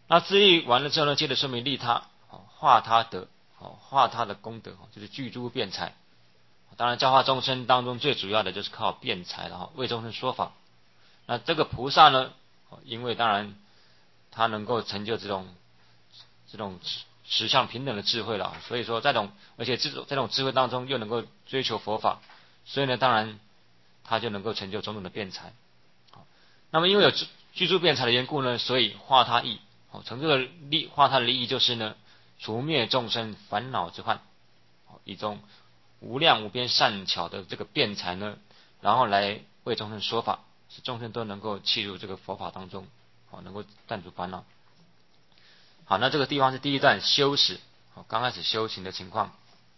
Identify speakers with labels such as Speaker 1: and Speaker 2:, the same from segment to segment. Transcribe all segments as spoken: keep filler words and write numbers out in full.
Speaker 1: 那自利完了之后呢，接着说明利他，化他德，化他的功德，就是具诸辩才。当然教化众生当中最主要的就是靠辩才了，为众生说法。那这个菩萨呢，因为当然他能够成就这种这种实相平等的智慧了，所以说在这种而且这种这种智慧当中又能够追求佛法，所以呢当然他就能够成就种种的辩才。那么因为有具诸辩才的缘故呢，所以化他意，从这个利化他的利益就是呢，除灭众生烦恼之患，以种无量无边善巧的这个辩才呢，然后来为众生说法，使众生都能够契入这个佛法当中，好，能够断除烦恼。好，那这个地方是第一段修持，好，刚开始修行的情况。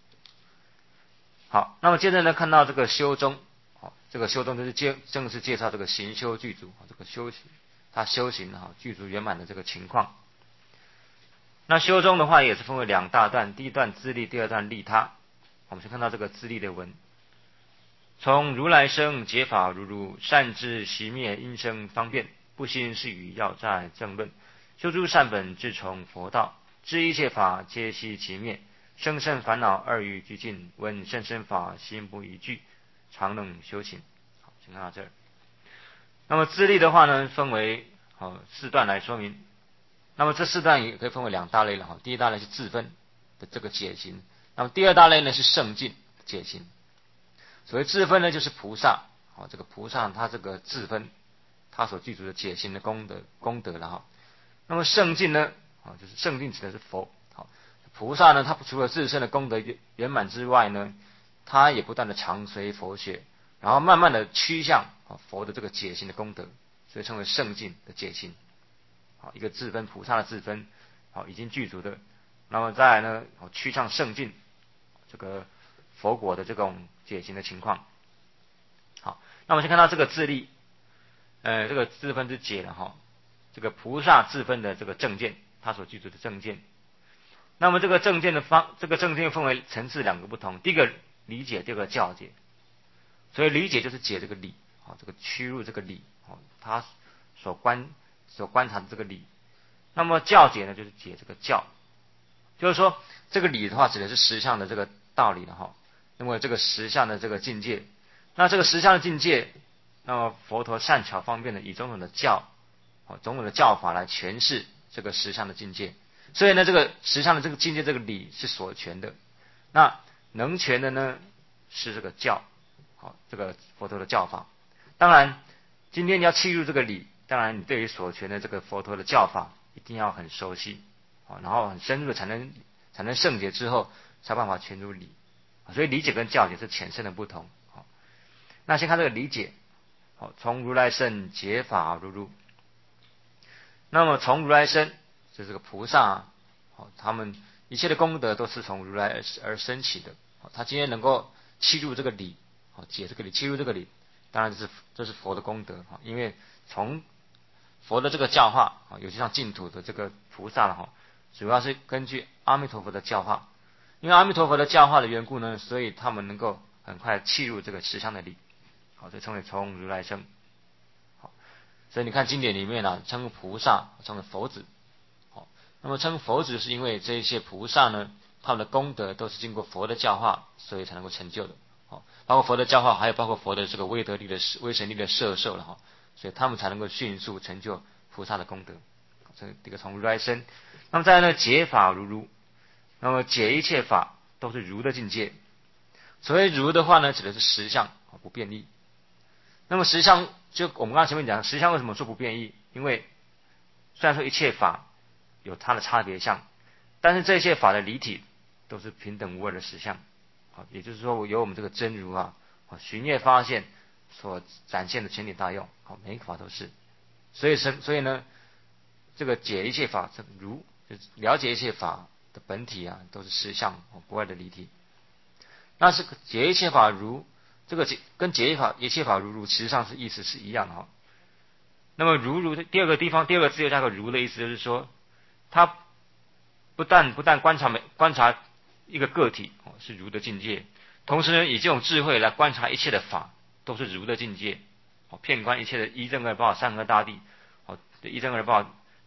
Speaker 1: 好，那么接着呢，看到这个修中，好，这个修中就是介正式介绍这个行修具足，这个修行，他修行哈具足圆满的这个情况。那修中的话也是分为两大段，第一段自利，第二段利他。我们先看到这个自利的文，从如来生解法如如，善知熄灭因生方便，不兴是语要在正论，修诸善本自从佛道，知一切法皆悉其灭，生胜烦恼二欲俱尽，闻甚深法心不疑惧，常能修行。好，先看到这儿。那么自利的话呢，分为好四段来说明。那么这四段也可以分为两大类了哈。第一大类是自分的这个解行，那么第二大类呢是胜进解行。所谓自分呢，就是菩萨，好，这个菩萨他这个自分，他所具足的解行的功德功德了哈。那么胜进呢，啊，就是胜进指的是佛，好，菩萨呢，他除了自身的功德圆满之外呢，他也不断的常随佛学，然后慢慢的趋向佛的这个解行的功德，所以称为胜进的解行。好，一个自分菩萨的自分，好，已经具足的，那么再来呢，趋向胜进这个佛果的这种解行的情况。好，那我们先看到这个自利，呃，这个自分之解了哈，这个菩萨自分的这个正见，他所具足的正见。那么这个正见的方，这个正见分为层次两个不同，第一个理解，第二个教解。所以理解就是解这个理，啊，这个趋入这个理，啊，他所观所观察的这个理。那么教解呢，就是解这个教，就是说这个理的话，指的是实相的这个道理了哈。那么这个实相的这个境界，那这个实相的境界，那么佛陀善巧方便的以种种的教，种种的教法来诠释这个实相的境界。所以呢，这个实相的这个境界，这个理是所诠的，那能诠的呢是这个教，好，这个佛陀的教法。当然，今天你要契入这个理，当然你对于所诠的这个佛陀的教法一定要很熟悉，好，然后很深入的才能才能圣解之后，才办法诠入理。所以理解跟教解是浅深的不同。好，那先看这个理解，好，从如来生解法如如。那么从如来生，就是这个菩萨啊，好，他们一切的功德都是从如来而而生起的。好，他今天能够契入这个理，好，解这个理，契入这个理，当然这是这是佛的功德哈。因为从佛的这个教化啊，尤其像净土的这个菩萨了哈，主要是根据阿弥陀佛的教化。因为阿弥陀佛的教化的缘故呢，所以他们能够很快契入这个实相的理，好，这称为从如来生。好，所以你看经典里面呢、啊，称菩萨称为佛子。好，那么称佛子是因为这一些菩萨呢，他们的功德都是经过佛的教化，所以才能够成就的。好，包括佛的教化，还有包括佛的这个威德力的威神力的摄受了哈，所以他们才能够迅速成就菩萨的功德。这这个从如来生。那么再来呢，解法如如。那么解一切法都是如的境界。所谓如的话呢，指的是实相，不变异。那么实相，就我们刚才前面讲，实相为什么说不变异？因为虽然说一切法有它的差别相，但是这些法的离体都是平等无二的实相。好，也就是说，由我们这个真如啊，寻业发现所展现的全体大用，好，每一个法都是。所以是，所以呢，这个解一切法，这如就是了解一切法的本体啊，都是实相，不二的离体。那是解一切法如，这个解跟解一法一切法如如，其实上是意思是一样的哈。那么如如的第二个地方，第二个字又加个如的意思，就是说，他不但不但观察每观察一个个体是如的境界，同时呢，以这种智慧来观察一切的法，都是如的境界。遍观一切的一正二报、善恶大地，一正二报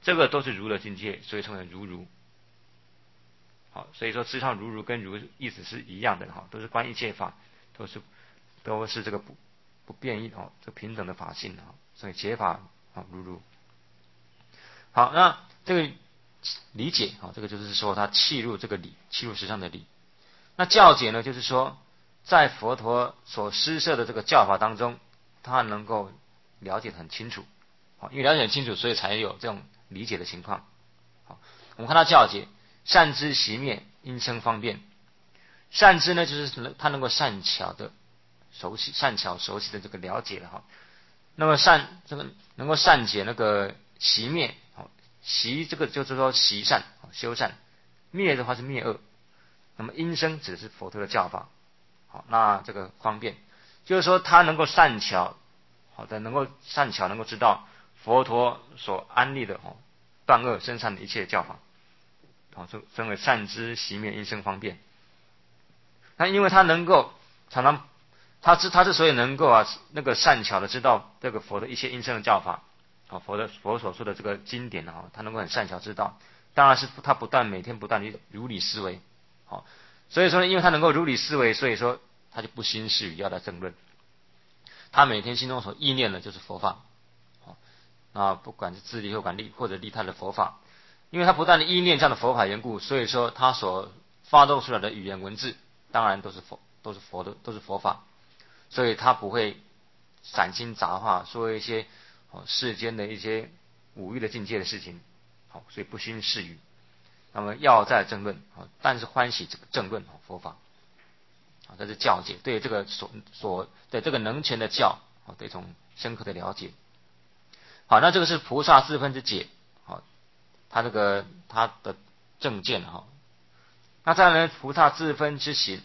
Speaker 1: 这个都是如的境界，所以称为如如。好，所以说实际上如如跟如意思是一样的哈，都是观一切法，都是都是这个不不变异哦，这平等的法性啊，所以解法啊如如。好，那这个理解啊，这个就是说他契入这个理，契入实相的理。那教解呢，就是说在佛陀所施设的这个教法当中，他能够了解得很清楚。好，因为了解很清楚，所以才有这种理解的情况。好，我们看到教解，善知习灭，因生方便。善知呢，就是他能够善巧的熟悉，善巧熟悉的这个了解了哈。那么善这个能够善解那个习灭，好，习这个就是说习善，修善；灭的话是灭恶。那么因生指的是佛陀的教法。好，那这个方便就是说他能够善巧，好的能够善巧能够知道佛陀所安立的哦断恶生善的一切教法。好，称称为善知习灭因生方便。那因为他能够常常，他之他之所以能够啊那个善巧的知道这个佛的一些因生的教法，啊佛的佛所说的这个经典啊，他能够很善巧知道，当然是他不断每天不断的如理思维，好，所以说呢，因为他能够如理思维，所以说他就不心事于要来争论，他每天心中所意念的就是佛法，好，啊不管是自利或管利或者利他的佛法。因为他不断的依念这样的佛法缘故，所以说他所发动出来的语言文字，当然都是佛，都是佛的，都是佛法，所以他不会散心杂话，说一些哦世间的一些五欲的境界的事情，好，所以不心事语。那么要在争论，但是欢喜这个争论佛法，啊，这是教解，对这个所所对这个能全的教啊的一种深刻的了解。好，那这个是菩萨自分之解，好。他这个他的正见哈，那再来呢，菩萨自分之行，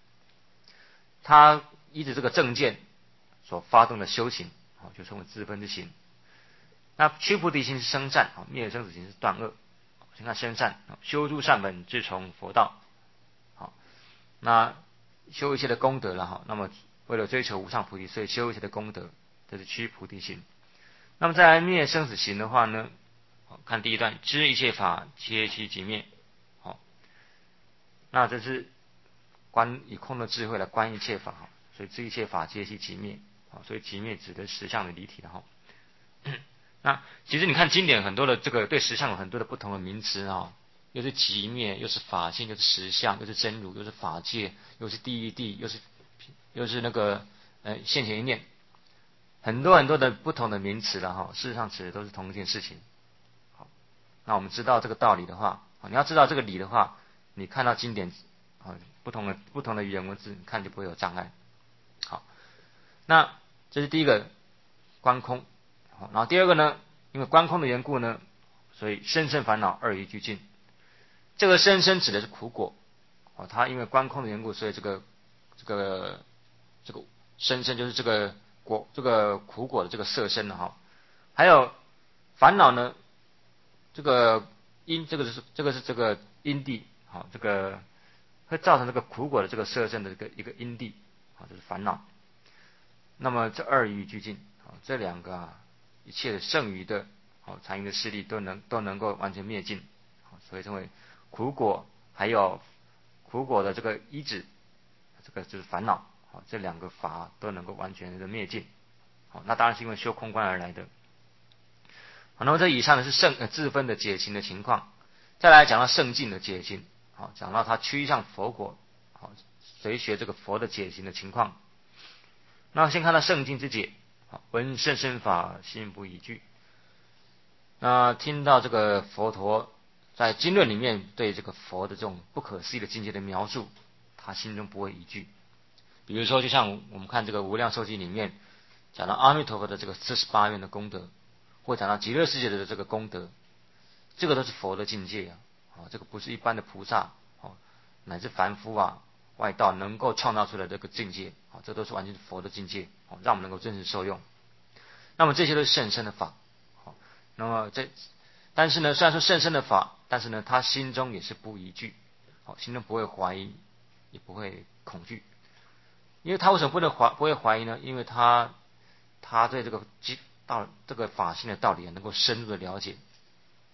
Speaker 1: 他依着这个正见所发动的修行，好，就称为自分之行。那趋菩提心是生善，灭生死行是断恶。先看生善，修诸善本，自从佛道。好，那修一切的功德了哈，那么为了追求无上菩提，所以修一切的功德，这是趋菩提心。那么再来灭生死行的话呢？好，看第一段，知一切法皆其即灭。好，那这是观以空的智慧来观一切法，所以知一切法皆其即灭。好，所以即灭指的实相的离体的哈。那其实你看经典很多的这个对实相有很多的不同的名词啊，又是即灭，又是法性，又是实相，又是真如，又是法界，又是第一谛，又是又是那个呃现前一念，很多很多的不同的名词了哈。事实上指的都是同一件事情。那我们知道这个道理的话，你要知道这个理的话，你看到经典啊不同的不同的语言文字，你看就不会有障碍。好，那这是第一个观空。好，然后第二个呢，因为观空的缘故呢，所以生生烦恼二一俱尽。这个生生指的是苦果，哦，它因为观空的缘故，所以这个这个这个生生就是这个果这个苦果的这个色身的哈。还有烦恼呢？这个因，这个是这个是这个因地，好，这个会造成这个苦果的这个色身的一个一个因地，好，这是烦恼。那么这二欲俱尽，好，这两个啊，一切的剩余的，好残余的势力都能都能够完全灭尽，好，所以称为苦果，还有苦果的这个依止，这个就是烦恼，好，这两个法都能够完全的灭尽，好，那当然是因为修空观而来的。好，那么这以上呢是圣呃自分的解行的情况，再来讲到圣境的解行，好，讲到他趋向佛果，好，随学这个佛的解行的情况。那先看到圣境之解，好，闻甚深法，心不疑惧。那听到这个佛陀在经论里面对这个佛的这种不可思议的境界的描述，他心中不会疑惧。比如说，就像我们看这个无量寿经里面讲到阿弥陀佛的这个四十八愿的功德。或讲到极乐世界的这个功德，这个都是佛的境界啊，啊，这个不是一般的菩萨，啊，乃至凡夫啊、外道能够创造出来的这个境界，啊，这都是完全是佛的境界，啊，让我们能够真实受用。那么这些都是甚深的法，好，那么这，但是呢，虽然说甚深的法，但是呢，他心中也是不疑惧，好，心中不会怀疑，也不会恐惧，因为他为什么不能怀不会怀疑呢？因为他他对这个道这个法性的道理能够深入的了解，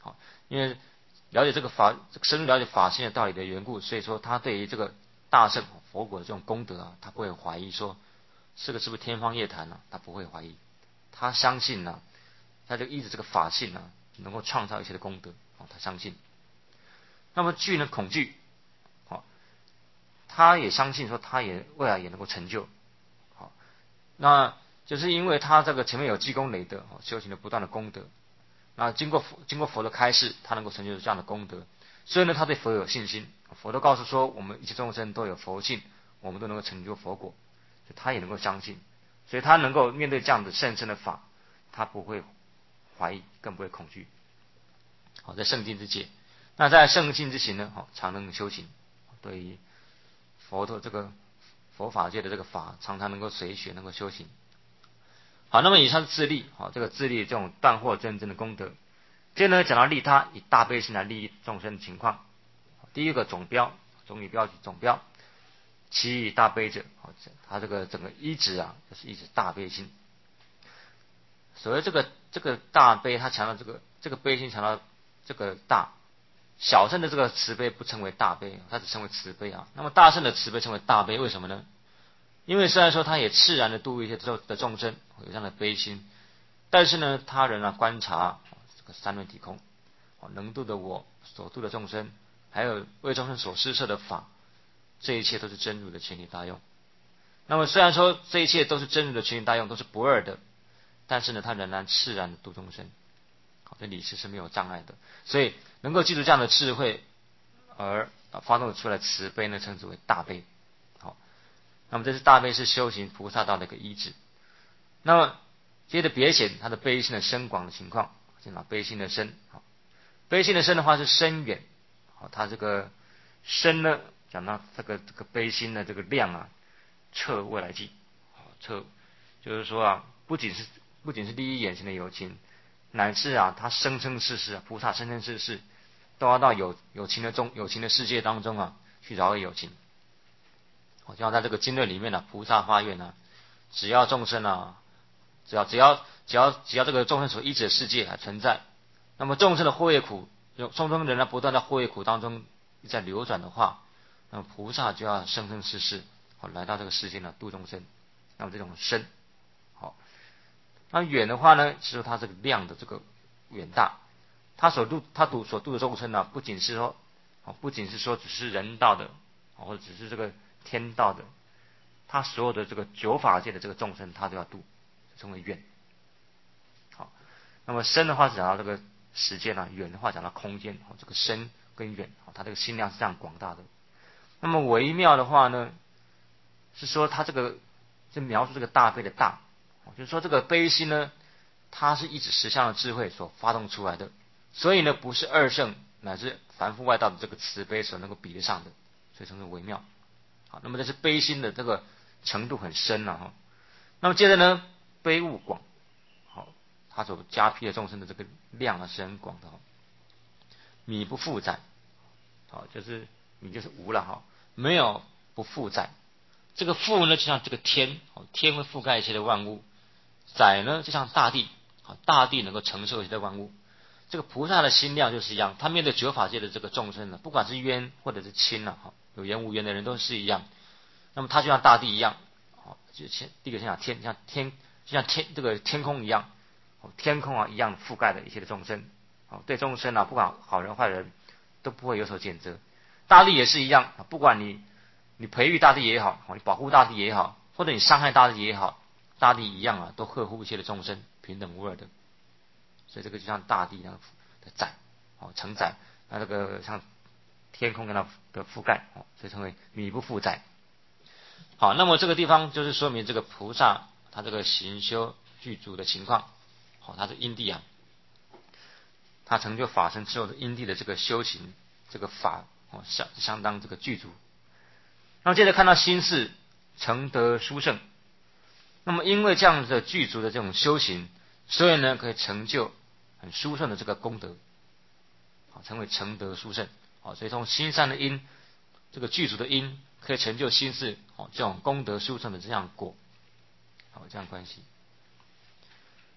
Speaker 1: 好，因为了解这个法，深入了解法性的道理的缘故，所以说他对于这个大乘佛果的这种功德啊，他不会怀疑说这个是不是天方夜谭呢、啊？他不会怀疑，他相信呢、啊，他就依着这个法性呢、啊，能够创造一切的功德，哦，他相信。那么惧呢，恐惧，好，他也相信说他也未来也能够成就，好，那就是因为他这个前面有积功累德，修行的不断的功德。那经过佛经过佛的开示，他能够成就这样的功德，所以呢，他对佛有信心。佛都告诉说，我们一切众生都有佛性，我们都能够成就佛果，所以他也能够相信，所以他能够面对这样的甚深的法，他不会怀疑，更不会恐惧。好，在圣境之界，那在圣境之行呢，好，常能修行。对于佛的这个佛法界的这个法，常常能够随学，能够修行。好，那么以上是自利，好，这个自利这种断惑真正的功德。接着呢，讲到利他，以大悲心来利益众生的情况。第一个总标，总以标举总标，其以大悲者，好，他这个整个一指啊，就是一指大悲心。所谓这个这个大悲，他强调这个这个悲心强调这个大，小乘的这个慈悲不称为大悲，它只称为慈悲啊。那么大乘的慈悲称为大悲，为什么呢？因为虽然说他也自然的度一些的众生，有这样的悲心，但是呢，他仍然观察这个三轮体空，能度的我所度的众生，还有为众生所施设的法，这一切都是真如的全体大用。那么虽然说这一切都是真如的全体大用，都是不二的，但是呢，他仍然自然的度众生，好，这理事是没有障碍的。所以能够记住这样的智慧，而发动出来慈悲呢，称之为大悲。好，那么这是大悲是修行菩萨道的一个依止。那么接着别显他的悲心的深广的情况，先把悲心的深，好，悲心的深的话是深远，好，他这个深呢，讲到这个这个悲心的这个量啊，彻未来际，好，彻就是说啊，不仅是不仅是利益眼前的有情，乃至啊，他生生世世啊，菩萨生生世世都要到有有情的中有情的世界当中啊，去饶益有情。好，就像在这个经论里面呢、啊，菩萨发愿呢、啊，只要众生啊，只要只要只要只要这个众生所依止的世界还存在，那么众生的祸业苦，众生仍然不断在祸业苦当中在流转的话，那么菩萨就要生生世世好来到这个世界呢度众生。那么这种深，好，那远的话呢，是说它这个量的这个远大，他所度他度所度的众生呢，不仅是说，不仅是说只是人道的，或者只是这个天道的，他所有的这个九法界的这个众生，他都要度，称为远。好，那么深的话是讲到这个时间啊，远的话讲到空间，这个深跟远，它这个心量是这样广大的。那么微妙的话呢，是说它这个是描述这个大悲的大，就是说这个悲心呢，它是一指实相的智慧所发动出来的，所以呢，不是二圣乃至凡夫外道的这个慈悲所能够比得上的，所以称为微妙。好，那么这是悲心的这个程度很深了、啊、哈。那么接着呢，悲物广，好，它所加披的众生的这个量啊是很广的哈。米不负载，好，就是米就是无了哈，没有不负载。这个负呢，就像这个天，天会覆盖一切的万物；载呢，就像大地，大地能够承受一切的万物。这个菩萨的心量就是一样，他面对九法界的这个众生呢，不管是冤或者是亲啊，有缘无缘的人都是一样。那么他就像大地一样，就先第一个先讲天，像天就像天这个天空一样，天空啊一样覆盖的一切的众生，对众生啊，不管好人坏人都不会有所谴责。大地也是一样，不管你你培育大地也好，你保护大地也好，或者你伤害大地也好，大地一样啊，都呵护一切的众生，平等无二的。所以这个就像大地那样的载，哦，承载，那这个像天空跟它的覆盖，哦，所以称为米不负载。好，那么这个地方就是说明这个菩萨他这个行修具足的情况。好，他是因地啊，他成就法身之后的因地的这个修行，这个法哦相相当这个具足。那么接着看到心事成德殊胜，那么因为这样的具足的这种修行，所以呢可以成就很殊胜的这个功德，好，成为成德殊胜。好，所以从心善的因，这个具足的因，可以成就心事，好，这种功德殊胜的这样果，好，这样关系。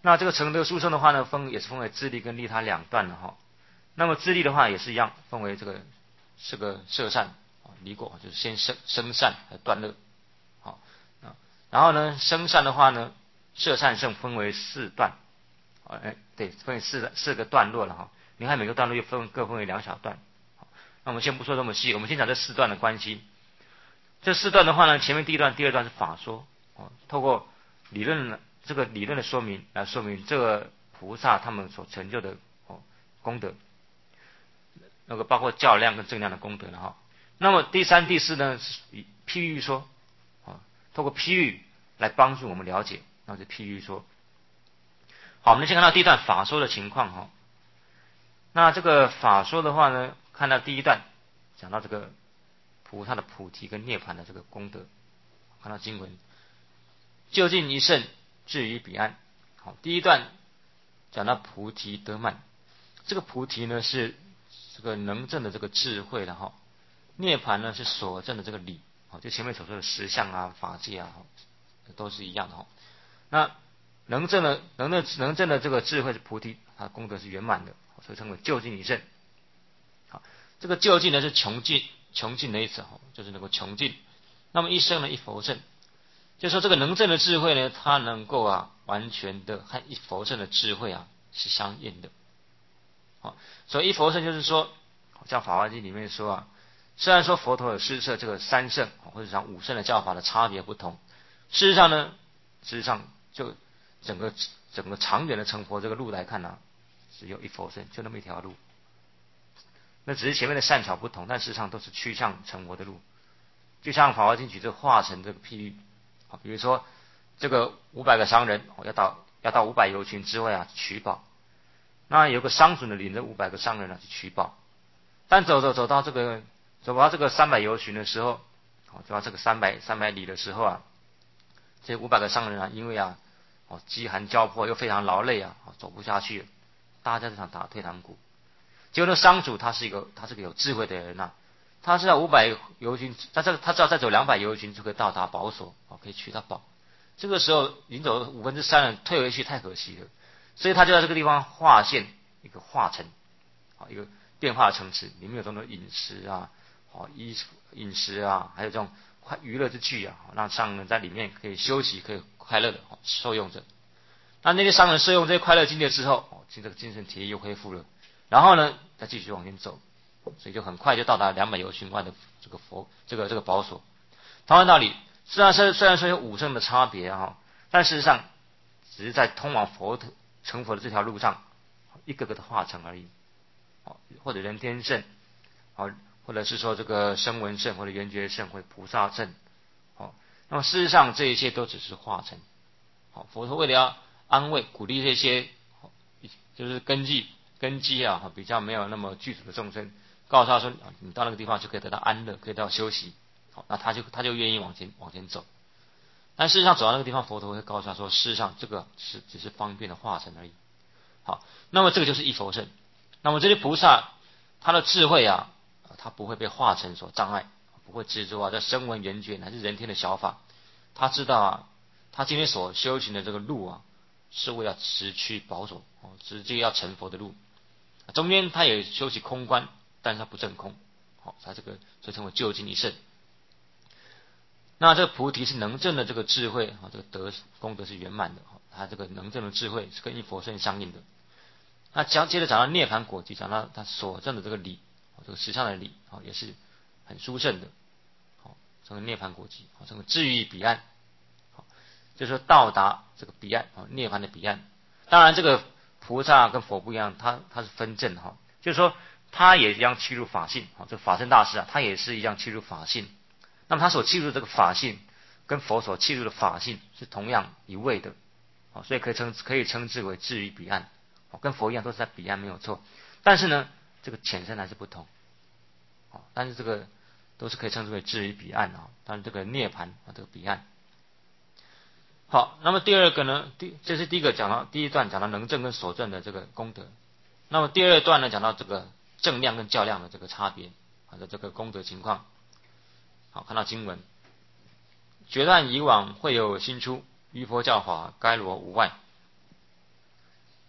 Speaker 1: 那这个承德殊胜的话呢，分也是分为自利跟利他两段的哈。那么自利的话也是一样，分为这个这个摄善啊，离果就是先生生善还断乐，好啊。然后呢，生善的话呢，摄善胜分为四段，啊，哎，对，分为四四个段落了哈。你看每个段落又分各分为两小段。好，那我们先不说这么细，我们先讲这四段的关系。这四段的话呢，前面第一段、第二段是法说，哦，透过理论这个理论的说明来说明这个菩萨他们所成就的哦功德，那个包括较量跟正量的功德了哈。那么第三、第四呢是以譬喻说，啊，透过譬喻来帮助我们了解，那是譬喻说。好，我们先看到第一段法说的情况哈。那这个法说的话呢，看到第一段讲到这个菩萨的菩提跟涅槃的这个功德，看到经文，就近一圣，至于彼岸。好，第一段讲到菩提得满，这个菩提呢是这个能证的这个智慧的哈，涅槃呢是所证的这个理，好，就前面所说的实相啊、法界啊，都是一样的哈。那能证的能的能证的这个智慧是菩提，它的功德是圆满的，所以称为就近一圣。好，这个就近呢是穷尽穷尽的意思，就是能够穷尽。那么一生呢一佛圣，就说这个能证的智慧呢，它能够啊完全的和一佛圣的智慧啊是相应的。好，所以一佛圣就是说，像《法华经》里面说啊，虽然说佛陀有施设这个三圣或者讲五圣的教法的差别不同，事实上呢，事实上就整个整个长远的成佛这个路来看呢、啊，只有一佛圣，就那么一条路。那只是前面的善巧不同，但事实上都是趋向成佛的路。就像《法华经》举这个化成这个譬喻，比如说这个五百个商人要到要到五百由群之外啊取宝，那有个商主呢领着五百个商人啊去取宝，但走走走到这个走到这个三百由群的时候，走到这个三百三百里的时候啊，这五百个商人啊，因为啊哦饥寒交迫又非常劳累啊，走不下去了，大家就想打退堂鼓。结果那商主他是一个他是个有智慧的人呐、啊，他知道五百由群，他这他知道再走两百由群就可以到达宝所，哦可以取到宝。这个时候已经走了五分之三了，退回去太可惜了，所以他就在这个地方划线一个化城，好一个变化城池，里面有这种饮食啊，好衣饮食啊，还有这种快娱乐之具啊，让商人在里面可以休息，可以快乐的受用着。那那些商人受用这些快乐境界之后，哦，这个精神体力又恢复了，然后呢再继续往前走，所以就很快就到达两百由群外的这个佛这个这个宝所。同样道理，虽然说虽然说有五圣的差别啊，但事实上只是在通往佛成佛的这条路上，一个个的化成而已。或者人天圣，或者是说这个声闻圣，或者缘觉圣，或者菩萨圣。那么事实上这一切都只是化成。佛陀为了要安慰鼓励这些就是根基根基啊比较没有那么具足的众生，告诉他说你到那个地方就可以得到安乐，可以得到休息。好，那他就他就愿意往前往前走。但事实上走到那个地方，佛陀会告诉他说，事实上这个是只是方便的化成而已。好，那么这个就是一佛圣。那么这些菩萨他的智慧啊，他不会被化成所障碍，不会执着啊在声闻缘觉乃至人天的小法。他知道啊，他今天所修行的这个路啊，是为了直趋宝所，直接要成佛的路。中间他也修习空观，但是他不证空。好，他这个就称为就近一圣。那这个菩提是能证的这个智慧啊，这个德功德是圆满的，他这个能证的智慧是跟一佛圣相应的。那讲接着讲到涅槃果集，讲到他所证的这个理，这个实相的理啊，也是很殊胜的。好，这个涅槃果集，这个至于彼岸，好，就是说到达这个彼岸啊，涅槃的彼岸。当然，这个菩萨跟佛不一样，他他是分证哈，就是说他也一样契入法性啊，这个法身大师啊，他也是一样契入法性。那么他所契入的这个法性，跟佛所契入的法性是同样一位的，所以可以称可以称之为至于彼岸。跟佛一样都是在彼岸没有错，但是呢，这个浅深还是不同。但是这个都是可以称之为至于彼岸啊，但是这个涅槃啊，这个彼岸。好，那么第二个呢，第这是第一个讲到第一段讲到能证跟所证的这个功德。那么第二段呢，讲到这个正量跟较量的这个差别啊的这个功德情况。好，看到经文，决断以往会有新出，于佛教法该罗无外。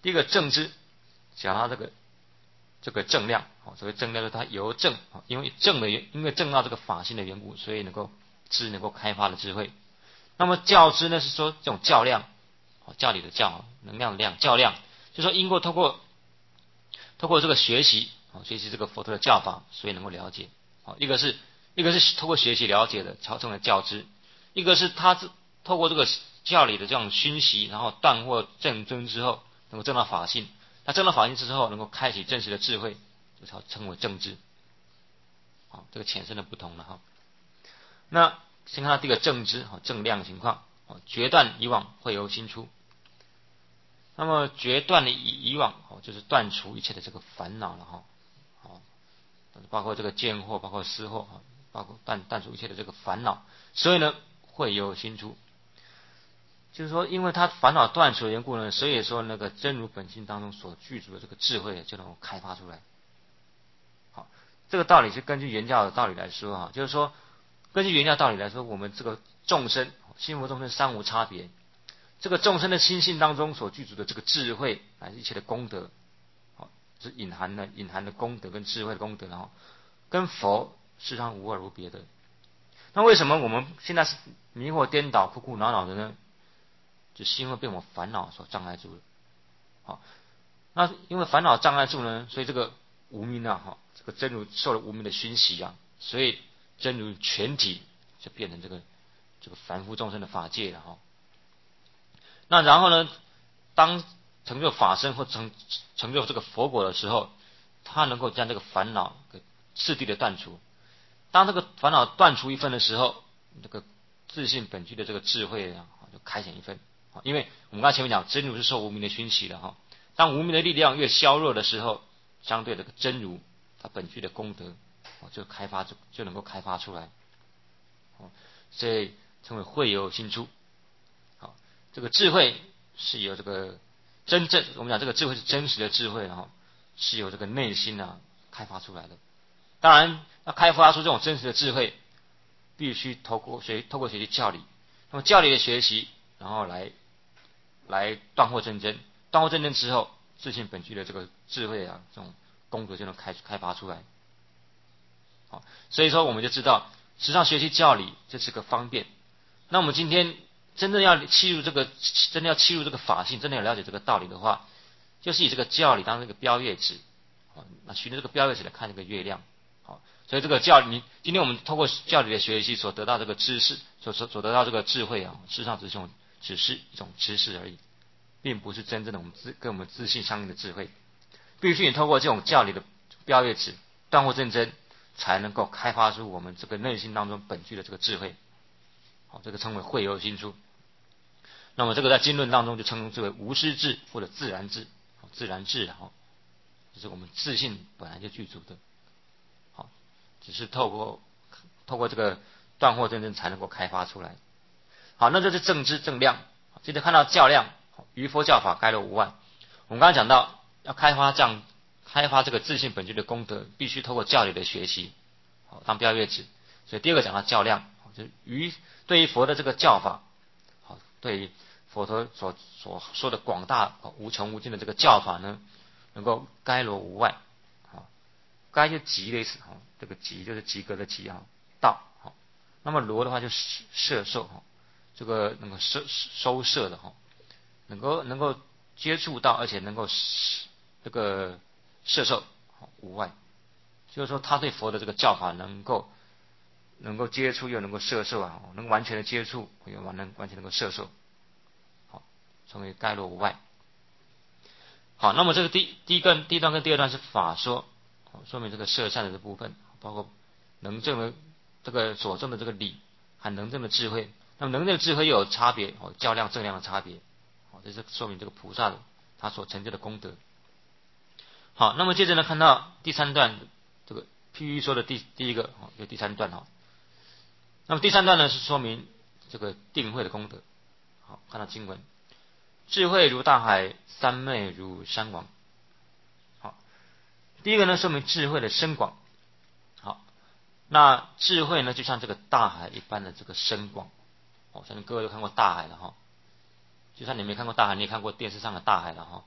Speaker 1: 第一个正知，讲到这个这个正量，哦，所谓正量就是它由正，因为正的因为正到这个法性的缘故，所以能够知能够开发的智慧。那么教知呢，是说这种教量，教理的教，能量的量，教量，就是说因过透过透过这个学习，学习这个佛陀的教法，所以能够了解。一个是一个是透过学习了解的，超称为教知；一个是他透过这个教理的这样熏习，然后断惑正真之后，能够证到法性。那证到法性之后，能够开启真实的智慧，就才称为正知。好，这个浅深的不同了哈。那先看到第一个正知，正量情况，决断以往会由心出。那么决断的以以往，就是断除一切的这个烦恼了哈，好，包括这个见惑，包括思惑，包括断断除一切的这个烦恼，所以呢会由心出，就是说，因为他烦恼断除的缘故呢，所以说那个真如本性当中所具足的这个智慧就能够开发出来。好，这个道理是根据原教的道理来说哈，就是说，根据原教道理来说，我们这个众生，心佛众生三无差别。这个众生的心性当中所具足的这个智慧，乃至一切的功德，好，是隐含的隐含的功德跟智慧的功德，然后跟佛事实上无二无别的。那为什么我们现在是迷惑颠倒、苦苦恼恼的呢？就是因为被我们烦恼所障碍住了。好，那因为烦恼障碍住呢，所以这个无明啊，哈，这个真如受了无明的熏习啊，所以真如全体就变成这个这个凡夫众生的法界了哈。那然后呢，当成就法身或成成就这个佛果的时候，他能够将这个烦恼给次第的断除。当这个烦恼断除一分的时候，这个自信本具的这个智慧啊，就开显一分。因为我们刚才前面讲，真如是受无明的熏习的哈。当无明的力量越削弱的时候，相对这个真如它本具的功德就开发就就能够开发出来。所以称为慧由心出。这个智慧是由这个真正，我们讲这个智慧是真实的智慧，然后是由这个内心啊开发出来的。当然，要开发出这种真实的智慧，必须透过学透过学习教理。那么教理的学习，然后来来断惑正真，断惑正真之后，自信本具的这个智慧啊，这种功德就能开开发出来。好，所以说我们就知道，实际上学习教理这是个方便。那我们今天真正要契入这个，真的要契入这个法性，真的要了解这个道理的话，就是以这个教理当这个标月指，那循着这个标月指来看这个月亮。好，所以这个教理，今天我们通过教理的学习所得到这个知识，所所所得到这个智慧啊，事实上只是一种只是一种知识而已，并不是真正的我们自跟我们自信相应的智慧。必须你透过这种教理的标月指，断惑正真，才能够开发出我们这个内心当中本具的这个智慧。好，这个称为慧由心出。那么这个在经论当中就称之为无师智或者自然智，自然智哈，就是我们自信本来就具足的，好，只是透过透过这个断惑正真才能够开发出来。好，那这是正知正量。接着看到教量，于佛教法该落无碍。我们刚才讲到要开发这样开发这个自信本具的功德，必须透过教理的学习，好当标月指。所以第二个讲到教量，就是于对于佛的这个教法，好，对于佛陀所所说的广大无穷无尽的这个教法呢，能够该罗无碍。好，该就极的意思，好，这个极就是及格的极啊，道。好，那么罗的话就是摄受，哈，这个能够收收摄的哈，能够能够接触到，而且能够这个摄受无碍，就是说他对佛的这个教法能够能够接触又能够摄受啊，能完全的接触又完能完全能够摄受。称为概落无碍。好，那么这个第第一段第一段跟第二段是法说，说明这个摄善的这部分，包括能证的这个所证的这个理和能证的智慧。那么能证的智慧又有差别，较量正量的差别，这是说明这个菩萨的他所成就的功德。好，那么接着呢，看到第三段这个譬喻说的第第一个，就第三段哈。那么第三段呢是说明这个定慧的功德。好，看到经文。智慧如大海，三昧如山王。好，第一个呢，说明智慧的深广。好，那智慧呢，就像这个大海一般的这个深广。哦，相信各位都看过大海了哈。就算你没看过大海，你也看过电视上的大海了哈。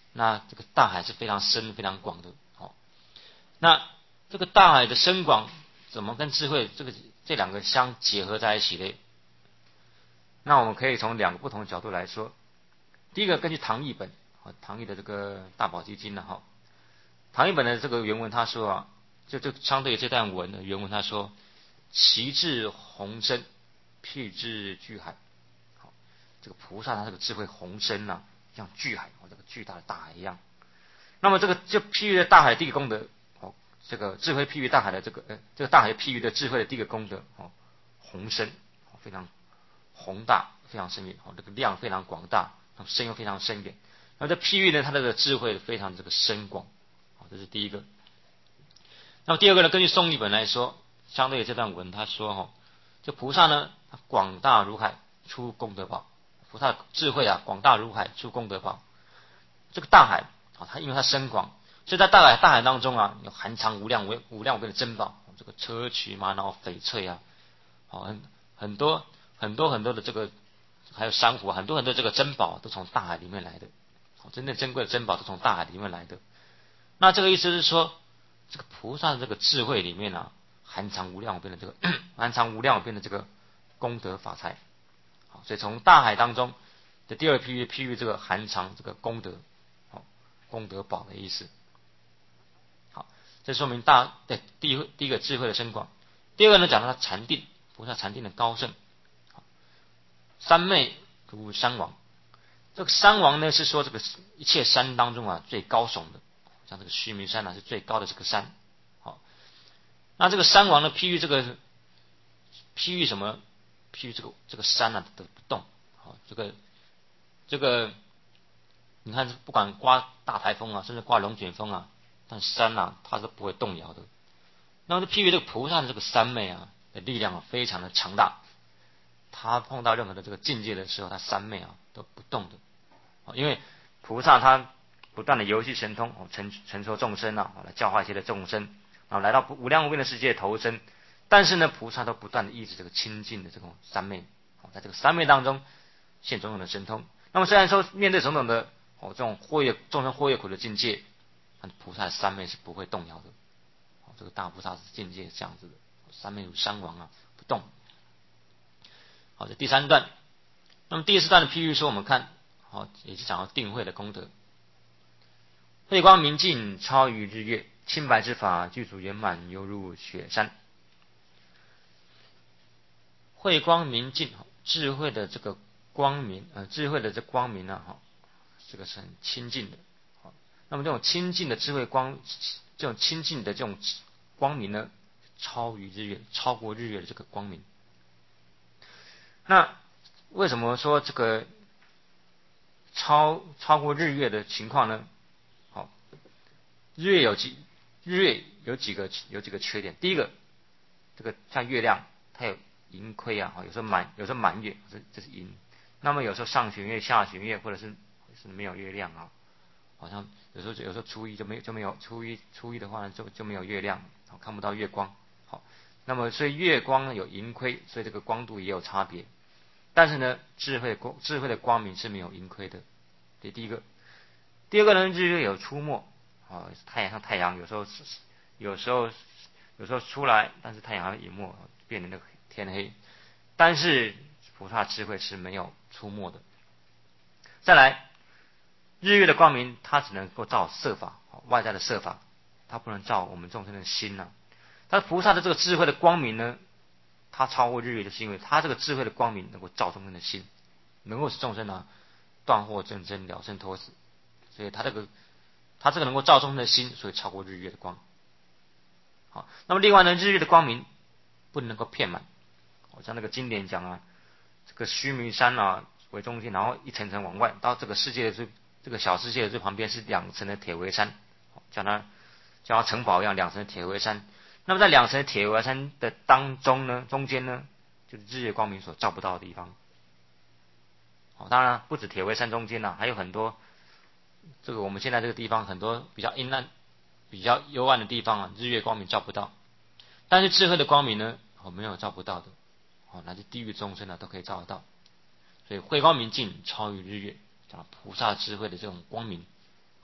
Speaker 1: 那这个大海是非常深非常广的。好，那这个大海的深广怎么跟智慧这个这两个相结合在一起呢？那我们可以从两个不同的角度来说。第一个，根据唐译本，唐译的这个大宝积经呢，哈，唐译本的这个原文他说啊，就就相对于这段文的原文他说，其智宏深，譬之巨海。好，这个菩萨他这个智慧宏深啊，像巨海，这个巨大的大海一样。那么这个就譬喻的大海第一个功德，哦，这个智慧譬喻大海的这个呃，这个大海譬喻的智慧的第一个功德，哦，宏深，非常宏大，非常深远，哦，这个量非常广大，深又非常深远。那这譬喻呢，它的智慧非常这个深广，好，这是第一个。那么第二个呢，根据宋译本来说，相对于这段文，他说哈，这菩萨呢，广大如海，出功德宝。菩萨智慧啊，广大如海，出功德宝。这个大海啊，它因为它深广，所以在大海大海当中啊，有含藏无量无无量无边的珍宝，这个砗磲玛瑙翡翠啊，好很很多很多很多的这个，还有珊瑚，很多很多这个珍宝都从大海里面来的，好，真正珍贵的珍宝都从大海里面来的。那这个意思是说，这个菩萨的这个智慧里面啊，含藏无量无边的这个含藏无量无边的这个功德法财。好，所以从大海当中的第二譬喻，譬喻这个含藏这个功德，好，功德宝的意思。好，这说明大对第一第一个智慧的深广。第二个呢，讲到他禅定，菩萨禅定的高盛。三昧如山王，这个山王呢是说这个一切山当中啊最高耸的，像这个须弥山啊是最高的这个山。好，那这个山王呢譬喻这个譬喻什么？譬喻这个这个山啊的不动。好，这个这个你看不管刮大台风啊，甚至刮龙卷风啊，但山啊它是不会动摇的。那么譬喻这个菩萨的这个三昧啊的力量啊非常的强大。他碰到任何的这个境界的时候，他三昧啊都不动的，因为菩萨他不断的游戏神通，成成说众生啊，来教化一切的众生，然后来到无量无边的世界投生。但是呢，菩萨都不断的抑制这个清净的这种三昧，在这个三昧当中现种种的神通。那么虽然说面对种种的哦这种祸业众生祸业苦的境界，但菩萨的三昧是不会动摇的。这个大菩萨的境界是这样子的，三昧如山王啊不动。好，这第三段。那么第四段的譬喻说，我们看，好，也是讲到定慧的功德。慧光明净，超于日月，清白之法，具足圆满，犹如雪山。慧光明净，智慧的这个光明，呃，智慧的这光明呢，哈，这个是很清净的。好，那么这种清净的智慧光，这种清净的这种光明呢，超于日月，超过日月的这个光明。那为什么说这个超超过日月的情况呢？好，日月有几日月有几个有几个缺点。第一个，这个像月亮，它有盈亏啊，有时候满有时候满月，这这是盈。那么有时候上弦月、下弦月，或者是是没有月亮啊，好像有时候有时候初一就没有就没有初一初一的话呢就就没有月亮，好看不到月光。好，那么所以月光有盈亏，所以这个光度也有差别。但是呢，智慧光智慧的光明是没有盈亏的，这第一个。第二个呢，日月有出没啊，太阳像太阳有时候有时候有时候出来，但是太阳还会隐没，变成那个天黑。但是菩萨智慧是没有出没的。再来，日月的光明它只能够照色法，外在的色法，它不能照我们众生的心呐、啊。但菩萨的这个智慧的光明呢，它超过日月，就是因为它这个智慧的光明能够照众生的心，能够使众生呢断惑正真，了生脱死。所以它这个它这个能够照众生的心，所以超过日月的光。好，那么另外呢，日月的光明不能够遍满。好像那个经典讲啊，这个须弥山啊为中心，然后一层层往外，到这个世界的最这个小世界的最旁边是两层的铁围山，叫它叫它城堡一样，两层的铁围山。那么在两层铁围山的当中呢，中间呢，就是日月光明所照不到的地方。好，当然不止铁围山中间呢、啊，还有很多这个我们现在这个地方很多比较阴暗、比较幽暗的地方啊，日月光明照不到。但是智慧的光明呢，哦，没有照不到的。哦，乃至地狱众生呢都可以照得到。所以慧光明净，超于日月，讲菩萨智慧的这种光明，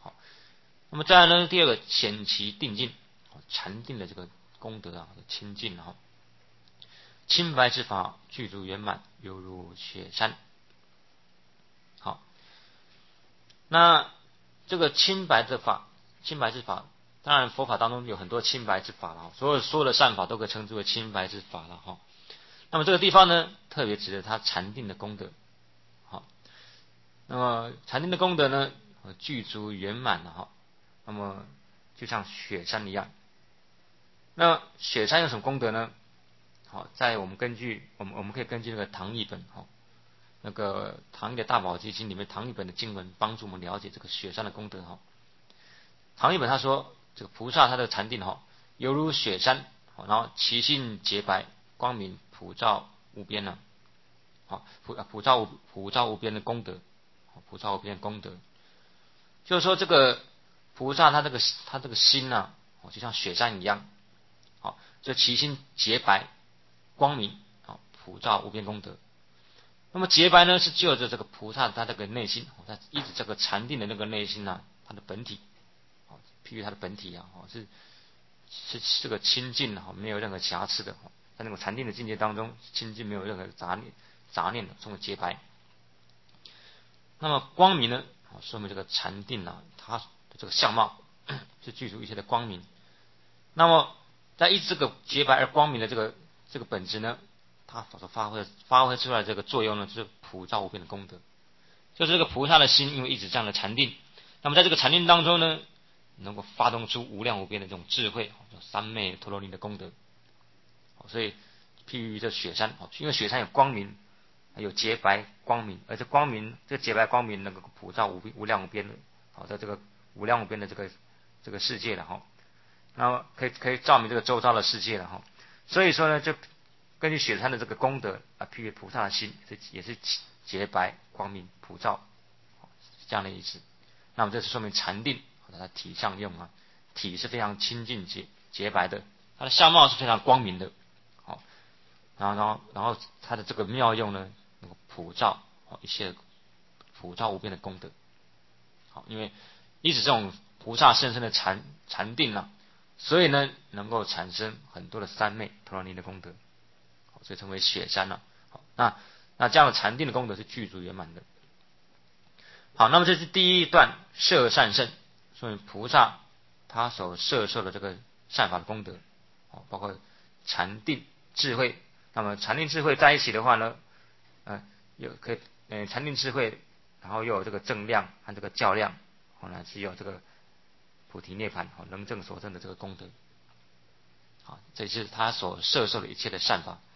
Speaker 1: 好，那么再来呢，第二个显其定境，禅定的这个功德啊，清净哈。清白之法具足圆满，犹如雪山。好，那这个清白之法，清白之法，当然佛法当中有很多清白之法了，所有所有的善法都可以称之为清白之法了哈。那么这个地方呢，特别指的它禅定的功德。好，那么禅定的功德呢，具足圆满了哈。那么就像雪山一样。那雪山有什么功德呢？好，在我们根据我们我们可以根据那个唐译本哈，那个唐译的大宝积经里面唐译本的经文，帮助我们了解这个雪山的功德哈。唐译本他说，这个菩萨他的禅定哈，犹如雪山，然后其性洁白，光明普照无边呢。好，普普照无普照无边的功德，普照无边的功德，就是说这个菩萨他这个他这个心呢、啊，就像雪山一样，好，就其心洁白。光明啊，普照无边功德。那么洁白呢，是就着这个菩萨他这个内心，他一直这个禅定的那个内心呢、啊，他的本体，譬如他的本体啊，是是这个清净啊，没有任何瑕疵的，在那个禅定的境界当中，清净没有任何杂念杂念的，称为洁白。那么光明呢，说明这个禅定啊，它的这个相貌是具足一切的光明。那么在一直这个洁白而光明的这个这个本质呢，它所发挥发挥出来的这个作用呢，就是普照无边的功德。就是这个菩萨的心，因为一直这样的禅定，那么在这个禅定当中呢，能够发动出无量无边的这种智慧，三昧陀罗尼的功德。所以譬喻这雪山，因为雪山有光明，有洁白光明，而这光明这洁白光明能够普照无无量无边的，好在这个无量无边的这个这个世界了哈，那么可以可以照明这个周遭的世界了哈。所以说呢，就根据雪山的这个功德啊，譬喻菩萨的心也是洁白光明普照，这样的意思。那么这是说明禅定它的体相用啊，体是非常清净洁洁白的，它的相貌是非常光明的，好，然后然后然后它的这个妙用呢，能够普照一切普照无边的功德。好，因为一直这种菩萨深深的禅禅定啊，所以呢能够产生很多的三昧陀罗尼的功德，所以称为雪山了。好，那那这样的禅定的功德是具足圆满的。好，那么这是第一段摄善胜，说明菩萨他所摄受的这个善法的功德，包括禅定智慧。那么禅定智慧在一起的话呢，呃，有可以呃禅定智慧，然后又有这个正量和这个较量，好呢是有这个菩提涅槃能证所证的这个功德。好，这是他所摄受的一切的善法。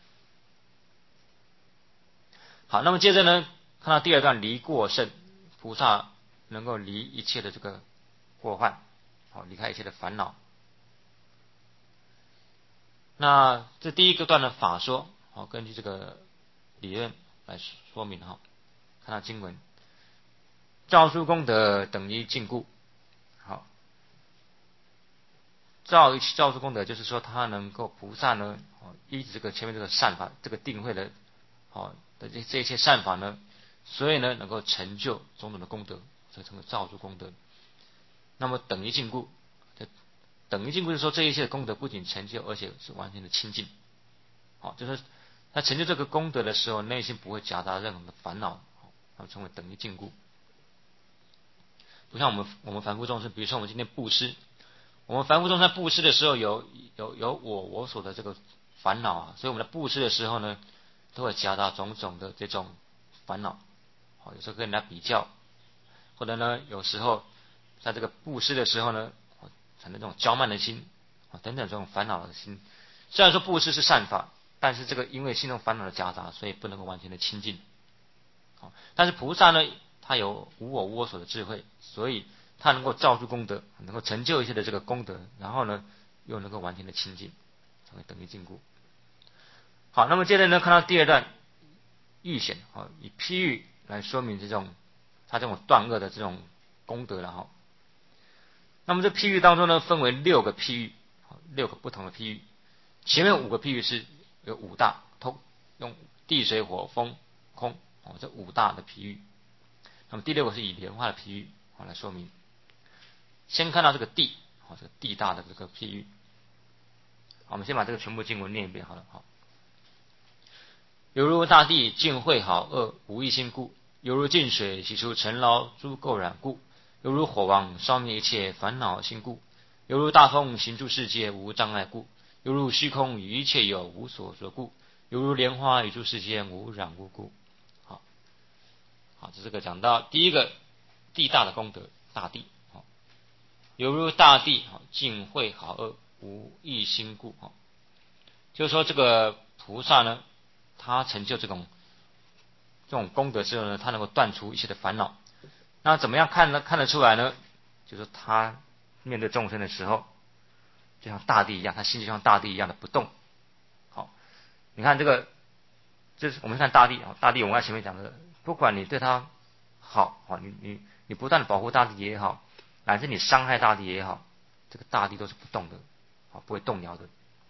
Speaker 1: 好，那么接着呢，看到第二段离过胜，菩萨能够离一切的这个过患，好，离开一切的烦恼。那这第一个段的法说，好，根据这个理论来说明哈。看到经文，照诸功德等于禁锢。好，照照诸功德就是说，他能够菩萨呢，依这个前面这个善法，这个定慧的，好的这这些善法呢，所以呢能够成就种种的功德，所以称为照诸功德。那么等于禁锢，等于禁锢就是说，这一切功德不仅成就，而且是完全的清净。好，就是他成就这个功德的时候，内心不会夹杂任何的烦恼，那么称为等于禁锢。不像我们我们凡夫众生，比如说我们今天布施，我们凡夫众生布施的时候有有有我我所的这个烦恼啊，所以我们在布施的时候呢，都会夹杂种种的这种烦恼。好，有时候跟人家比较，或者呢有时候在这个布施的时候呢，产生这种骄慢的心啊等等这种烦恼的心。虽然说布施是善法，但是这个因为心中烦恼的夹杂，所以不能够完全的清净。好，但是菩萨呢，他有无我无我所的智慧，所以他能够照诸功德，能够成就一切的这个功德，然后呢又能够完全的清净，成为等于禁锢。好，那么接着呢，看到第二段喻显，好，以譬喻来说明这种他这种断恶的这种功德了哈。那么这譬喻当中呢，分为六个譬喻，六个不同的譬喻。前面五个譬喻是有五大，通用地水火风空，哦，这五大的譬喻。那么第六个是以莲花的譬喻来说明。 先看到这个地，好，这个地大的这个譬喻。好，我们先把这个全部经文念一遍好了。好，犹如大地尽会好恶，无一心故；犹如净水洗除尘劳诸垢染故；犹如火王烧灭一切烦恼心故；犹如大风行诸世界无障碍故；犹如虚空与一切有无所着故；犹如莲花与诸世间无染污故。好，好，这这个讲到第一个地大的功德，大地。好，犹如大地尽会好恶，无一心故。好，就是说这个菩萨呢，他成就这种这种功德之后呢，他能够断除一切的烦恼。那怎么样看呢？看得出来呢？就是他面对众生的时候，就像大地一样，他心就像大地一样的不动。好，你看这个，这是我们看大地啊，大地我们刚才前面讲的，不管你对他好，好，你你你不断的保护大地也好，乃至你伤害大地也好，这个大地都是不动的，啊，不会动摇的。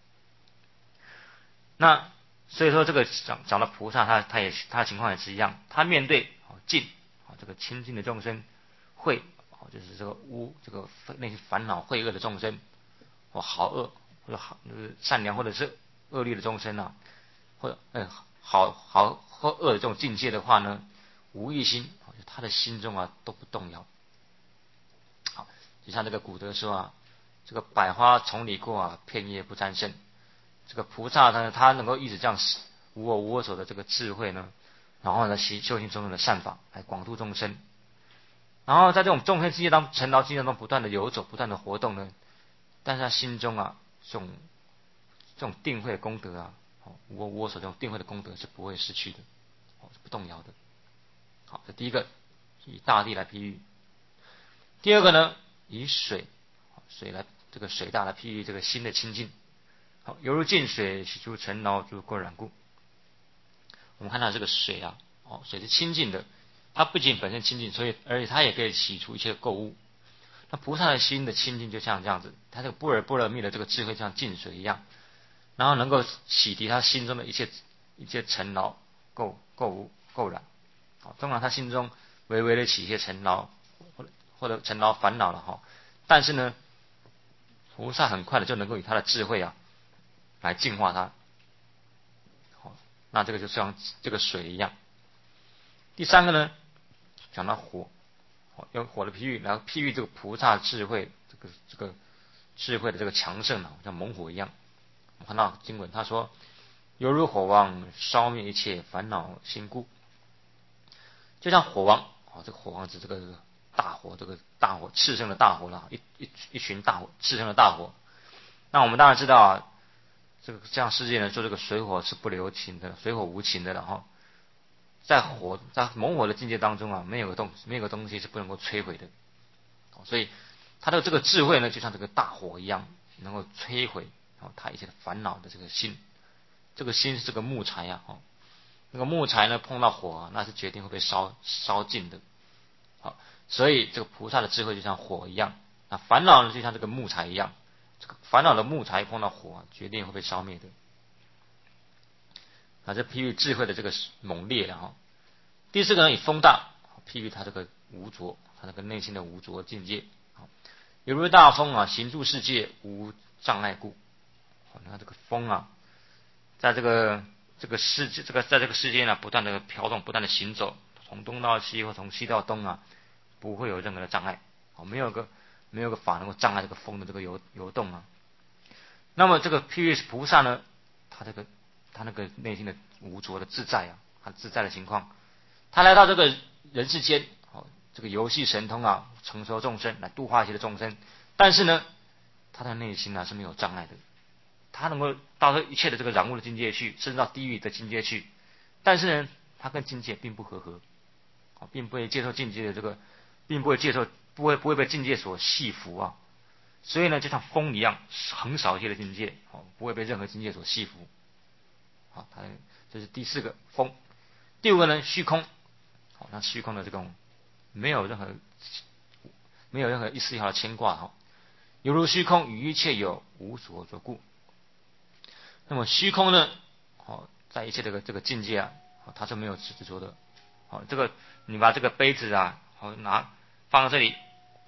Speaker 1: 那所以说这个讲讲到菩萨，他他也他的情况也是一样，他面对净这个清净的众生，慧就是这个污这个那些烦恼秽恶的众生，或好恶或者好就是善良或者是恶劣的众生啊，或者嗯好好或恶的这种境界的话呢，无一心，他的心中啊都不动摇。好，就像这个古德说啊，这个百花丛里过啊，片叶不沾身。这个菩萨呢，他能够一直这样无我无我所的这个智慧呢，然后呢习修行种种的善法来广度众生，然后在这种众生境界当尘劳境界中不断的游走，不断的活动呢，但是他心中啊这种这种定慧的功德啊，无我无我所这种定慧的功德是不会失去的，是不动摇的。好，这第一个以大地来譬喻。第二个呢，以水水来这个水大来譬喻这个心的清净。好，犹如净水洗除尘劳诸垢染故。我们看到这个水啊，哦，水是清净的，它不仅本身清净，所以而且它也可以洗除一切垢污。那菩萨的心的清净就像这样子，他这个般若波罗蜜的这个智慧像净水一样，然后能够洗涤他心中的一切一切尘劳垢垢污垢染。好，纵然他心中微微的起一些尘劳或者或者尘劳烦恼了哈，但是呢，菩萨很快的就能够以他的智慧啊来净化它。好，那这个就像这个水一样。第三个呢，讲到火，用火的譬喻，然后譬喻这个菩萨智慧，这个这个智慧的这个强盛啊，像猛火一样。我们看到经文他说，犹如火王烧灭一切烦恼心故。就像火王，哦，这个火王是这个大火，这个大火炽盛的大火了，一一一群大火炽盛的大火。那我们当然知道啊，这个这样世界呢，说这个水火是不留情的，水火无情的，然后在火在猛火的境界当中啊，没有个东没有个东西是不能够摧毁的。所以他的这个智慧呢，就像这个大火一样，能够摧毁哦他一切的烦恼的这个心。这个心是这个木材呀、啊，哦，那个木材呢碰到火啊，那是决定会被烧烧尽的。好，所以这个菩萨的智慧就像火一样，那烦恼呢就像这个木材一样，这个烦恼的木材碰到火、啊，决定会被烧灭的。啊，这譬喻智慧的这个猛烈了哈。第四个呢，以风大譬喻他这个无着，他这个内心的无着境界。犹如大风啊，行住世界无障碍故。你看这个风啊，在这个这个世界这个在这个世界呢，不断的飘动，不断的行走，从东到西或从西到东啊，不会有任何的障碍。没有个没有个法能够障碍这个风的这个游游动啊。那么这个譬喻菩萨呢，他这个他那个内心的无着的自在啊，他自在的情况，他来到这个人世间，这个游戏神通啊，成熟众生来度化一切的众生，但是呢，他的内心呢、啊、是没有障碍的，他能够到一切的这个染污的境界去，甚至到地狱的境界去，但是呢，他跟境界并不合合，并不会接受境界的这个，并不会接受，不会不会被境界所系服啊，所以呢，就像风一样，横扫一切的境界，不会被任何境界所系服。好，它这是第四个风。第五个呢，虚空。好，那虚空的这种没有任何没有任何一丝一毫的牵挂哈，犹如虚空与一切有无所着故。那么虚空呢，好，在一切这个这个境界啊，它是没有执着的。好，这个你把这个杯子啊，好拿放在这里，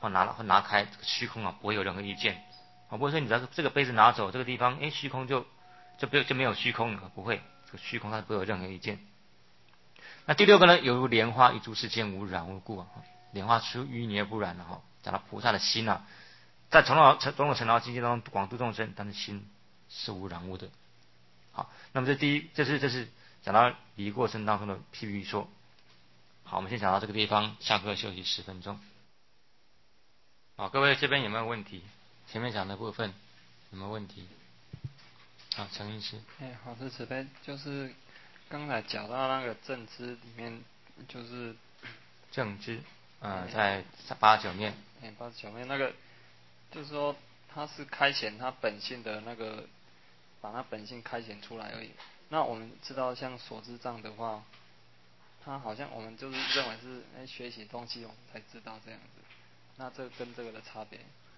Speaker 1: 或拿或拿开，这个虚空啊不会有任何意见，啊不会说你只要这个杯子拿走，这个地方哎虚空就就不就没有虚空了，不会，这个虚空它不会有任何意见。那第六个呢，犹如莲花一诸世间无染无故啊，莲花出淤泥而不染了哈，讲到菩萨的心啊，在种种种种成道境界当中广度众生，但是心是无染污的。好，那么这第一，这是这是讲到礼仪过程当中的譬喻说。好，我们先讲到这个地方，下课休息十分钟。好，各位这边有没有问题？前面讲的部分有没有问题？好，陈医师。
Speaker 2: 哎，好的，慈悲，就是刚才讲到那个正知里面，就是
Speaker 1: 正知，呃，在八九面。
Speaker 2: 哎，八九面那个，就是说它是开显它本性的那个，把它本性开显出来而已。那我们知道，像所知障的话，它好像我们就是认为是哎学习东西我们才知道这样子。那这跟这个的差别，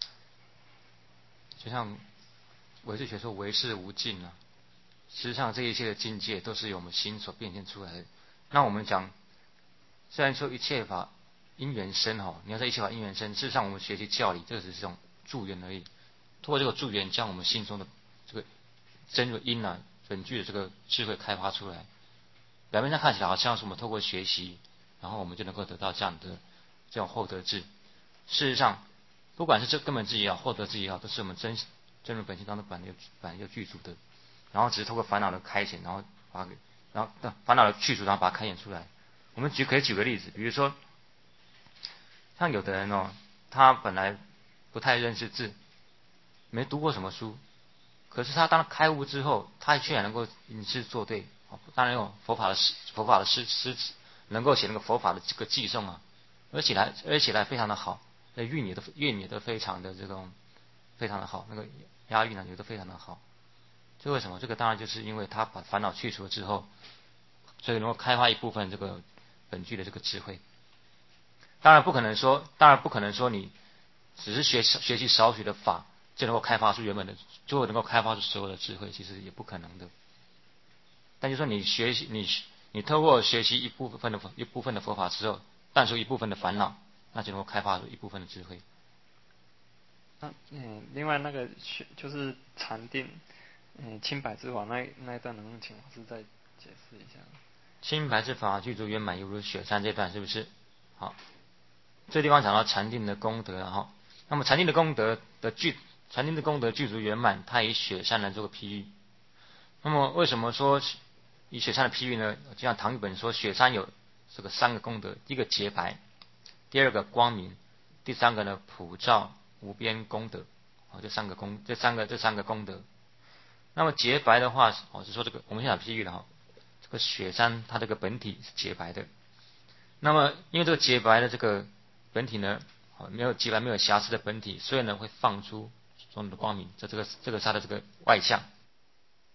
Speaker 1: 就像唯识学说唯识无尽啊，实际上这一切的境界都是由我们心所变现出来的。那我们讲，虽然说一切法因缘生哈，你要说一切法因缘生，事实上我们学习教理，这个只是一种助缘而已。通过这个助缘，将我们心中的这个真如因啊本具的这个智慧开发出来。表面上看起来好像是我们透过学习，然后我们就能够得到这样的这种获得智。事实上，不管是这根本智也好，获得智也好，都是我们真真如本性当中本来就本来就具足的。然后只是透过烦恼的开显，然后把它给，然后烦恼的去除，然后把它开显出来。我们举可以举个例子，比如说，像有的人哦，他本来不太认识字，没读过什么书，可是他当开悟之后，他却然能够吟诗作对，当然有佛法的诗，佛法的诗诗词，能够写那个佛法的这个偈颂啊，而且来而且来非常的好，那韵也都韵也都非常的这种非常的好，那个押韵呢也都非常的好。这为什么？这个当然就是因为他把烦恼去除了之后，所以能够开发一部分这个本具的这个智慧。当然不可能说，当然不可能说你只是学学习少许的法就能够开发出原本的，就能够开发出所有的智慧，其实也不可能的。但就说你学习你你透过学习一部分的一部分的佛法之后，断除一部分的烦恼，那就能够开发出一部分的智慧。
Speaker 2: 那嗯，另外那个就是禅定，嗯，清白之法那那一段，能不能请老师再解释一下？
Speaker 1: 清白之法具足圆满，犹如雪山，这段是不是？好，这地方讲到禅定的功德，然后，那么禅定的功德的具，禅定的功德具足圆满，它以雪山来做个譬喻。那么为什么说以雪山的譬喻呢？就像唐译本说，雪山有这个三个功德：第一个洁白，第二个光明，第三个呢普照无边功德。哦，这三个功，这三个这三个功德。那么洁白的话，哦是说这个我们现在譬喻的哈，这个雪山它这个本体是洁白的。那么因为这个洁白的这个本体呢，没有洁白没有瑕疵的本体，所以呢会放出种种的光明，这这个这个是它的这个外相。